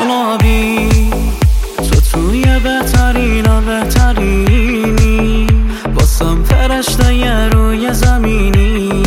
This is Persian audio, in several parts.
گلابی، تو توی بهترین و بهترینی، واسم فرشته روی زمینی.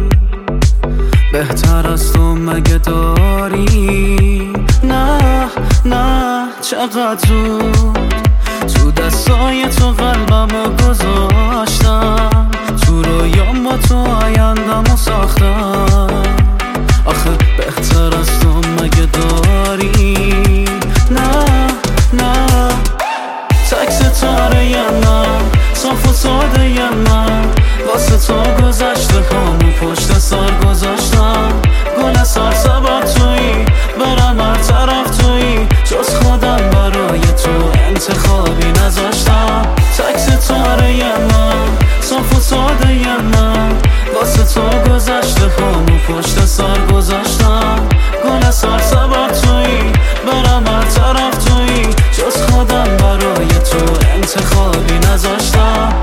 بهتر از تو مگه داری؟ نه نه چقدر زود تو دستای تو قلبمو گذاشتم، تو رویام با تو آیندمو ساختم. آخه بهتر از تو مگه داری؟ نه نه تک ستاره من، صاف و ساده من، واسه تو گذشته هامو پشت سر گذاشتم. گل سرسبد تویی، برم هر طرف تویی، جز خودم برای تو انتخابی نذاشتم. تک ستاره من، صاف و ساده من، واسه تو گذشته هامو پشت سر گذاشتم. گل سرسبد تویی، برم هر طرف تویی، جز خودم برای تو انتخابی نذاشتم.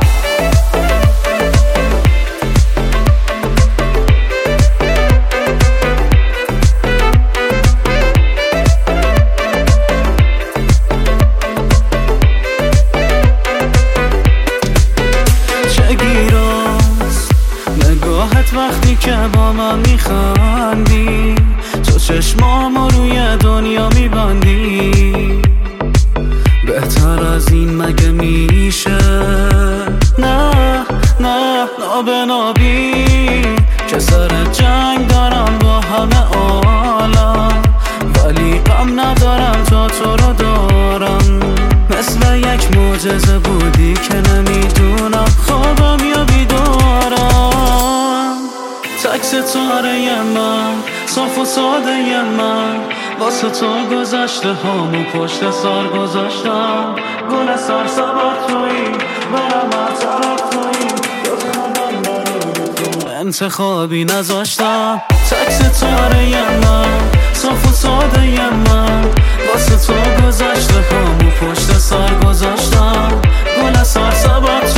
نگاهت وقتی که با من میخندی، تو چشمامو روی دنیا میبندی. بهتر از این مگه میشه؟ نه نه نابی که سر جنگ دارم با همه عالم، ولی غم ندارم تا تو رو دارم. مثل یک معجزه بودی که نمیدونم خوابم یا بیدارم. تک ستاره من، صاف و ساده من، واسه تو گذشته هامو پشت سر گذاشتم. گل سرسبد تویی، برم هر طرف تویی، جز خودم برای تو انتخابی نذاشتم. تک ستاره من، صاف و ساده من، واسه تو گذشته هامو پشت سر گذاشتم. گل سرسبد